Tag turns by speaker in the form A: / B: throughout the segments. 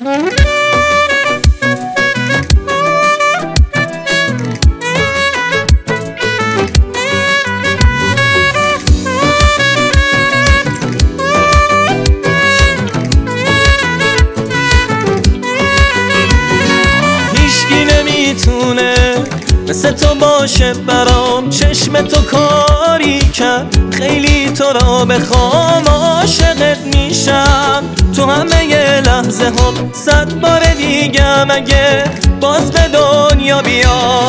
A: مثل تو باشه برام، چشم تو کاری کرد خیلی تو را بخوام عاشقت میشم تو همه ی لحظه هم 100 بار دیگه مگه باز به دنیا بیا.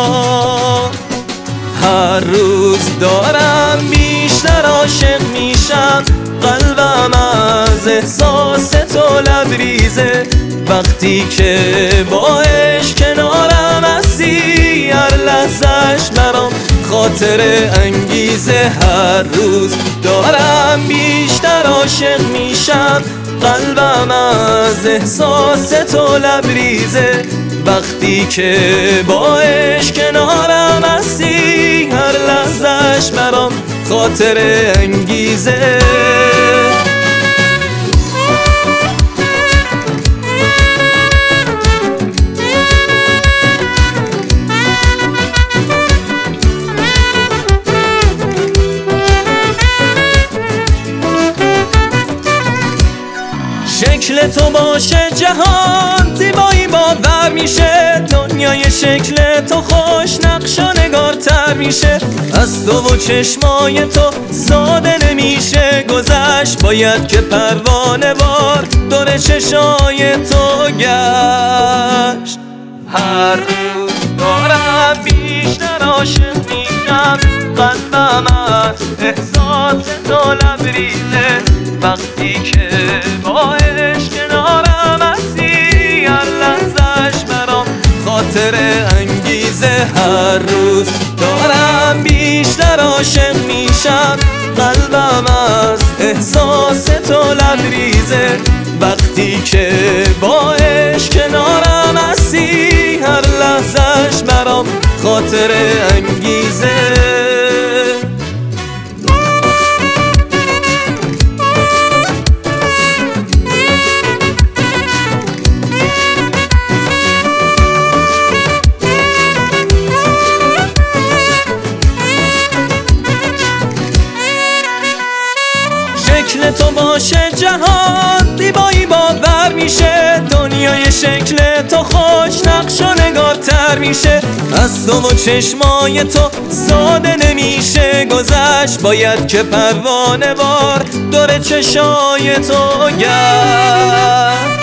A: هر روز دارم بیشتر عاشق میشم، قلبم از احساس تو لبریزه وقتی که با عشق کنارم هستی. هر لحظه‌اش برام خاطر انگیزه، هر روز دارم بیشتر عاشق میشم، قلبم از احساس تو لبریزه وقتی که با عشق کنارم هستی. هر لحظه‌اش برام خاطر انگیزه. شکل تو باشه جهان زیبایی باور میشه، دنیای شکل تو خوش نقش و نگارتر میشه. از تو و چشمای تو ساده نمیشه گذشت، باید که پروانه وار دور چشای تو گشت. هر روز دارم بیشتر عاشق میشم، قلبم از احساس تو لبریزه وقتی که با عشق کنارم هستی. هر لحظه‌اش برام خاطر انگیزه، هر روز دارم بیشتر عاشق میشم، قلبم از احساس تو لبریزه وقتی که با عشق کنارم هستی. هر لحظه‌اش برام خاطر انگیزه. شکل تو باشه جهان زیبایی باور میشه، دنیای شکل تو خوش نقش و نگارتر میشه. از تو و چشمای تو ساده نمیشه گذشت، باید که پروانه وار دور چشای تو گشت.